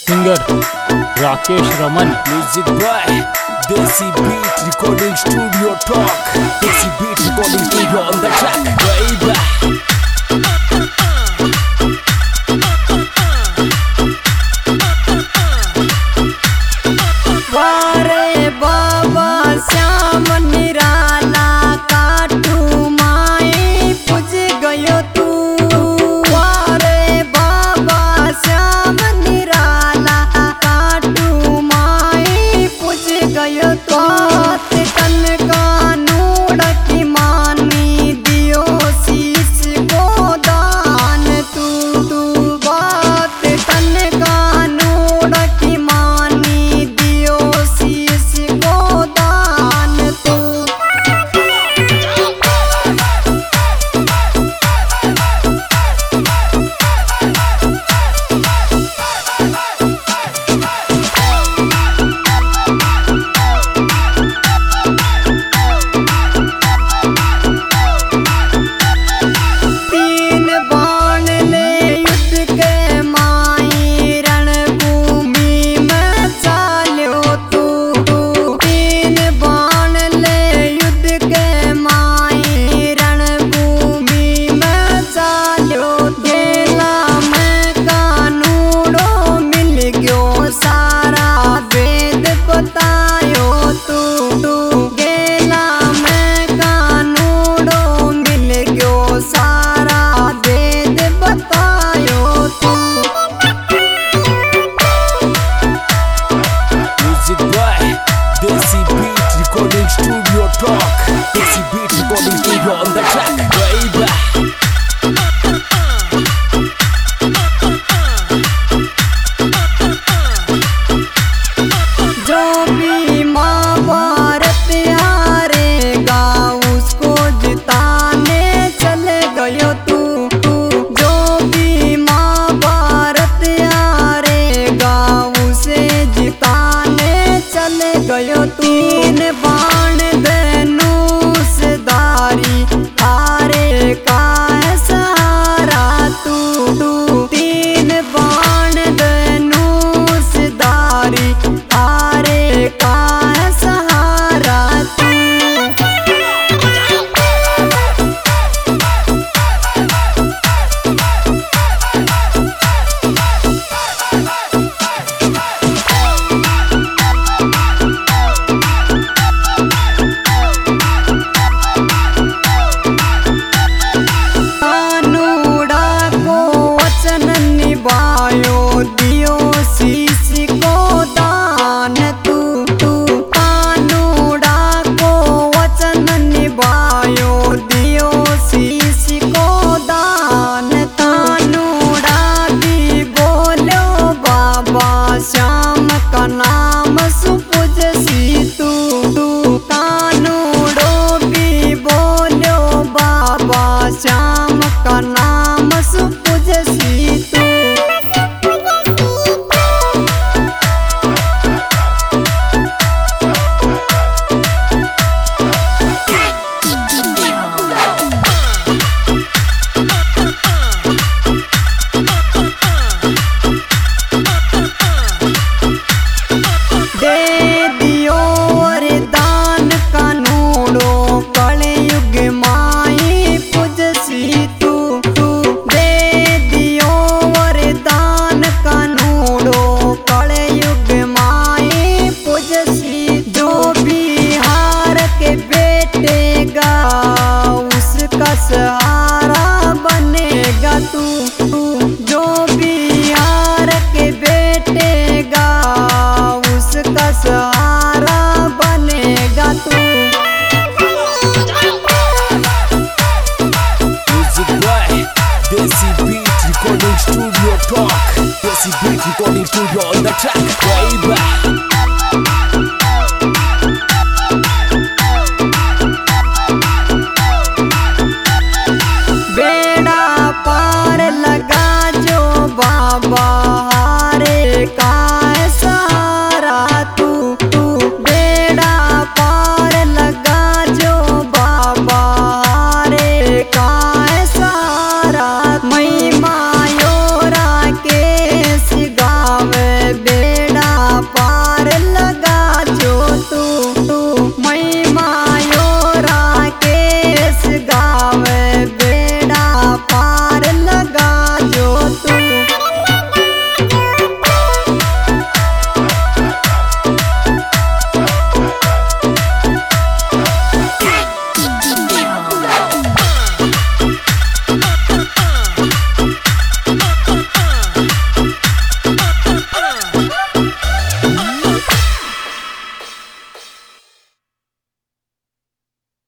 Singer Rakesh Raman. Music by desi beat recording studio talk. Desi beat recording studio on the track baby। वारे बाबा श्याम निराला काटू माई पूज गयो तू। वारे बाबा श्याम निराला काटू माई पूज गयो तो। तन कानूड़ की मानी दियो शीश को दान तू। बात तन कानूड़ की मानी दियो शीश को दान तू। तीन बाण ले युद्ध के माई रणभूमि में चाल्यो तू। तीन बाण ले युद्ध के माई रणभूमि में चाल्यो। गेला में कानूड़ो मिल गयो सारा वेद बतायो तू। गेला में कानूड़ो मिल गयो सारा वेद बतायो तू। Music by desi beat recording studio talk. Desi beat recording studio on the track baby। जो भी महाभारत हारेगा उसको जिताने चले गयो तू। जो भी महाभारत हारेगा उसे जिताने चले गयो तू। तीन बाण धनुष धारी हारे का है सहारा तू। तीन बाण धनुष धारी हारे का है सहारा तू। कानूड़ा को वचन निभायो दियो शीश को दान तू। कानूड़ा को वचन निभायो दियो शीश को दान। कानूड़ा भी बोलो बाबा श्याम का नाम सुपुज सी तू। कानूड़ो भी बोलो बाबा श्याम का नाम सुपुज सी तू। दे दियो वरदान कानूड़ो कलयुग माई पूज सी तू। दे दियो वरदान कानूड़ो कलयुग माई पूज सी। जो बिहार के बेटेगा उसका सहारा बनेगा तू। जो बिहार के बेटेगा उसका सहारा बनेगा तू। Music by desi beat recording studio talk. Desi beat recording studio on the track baby।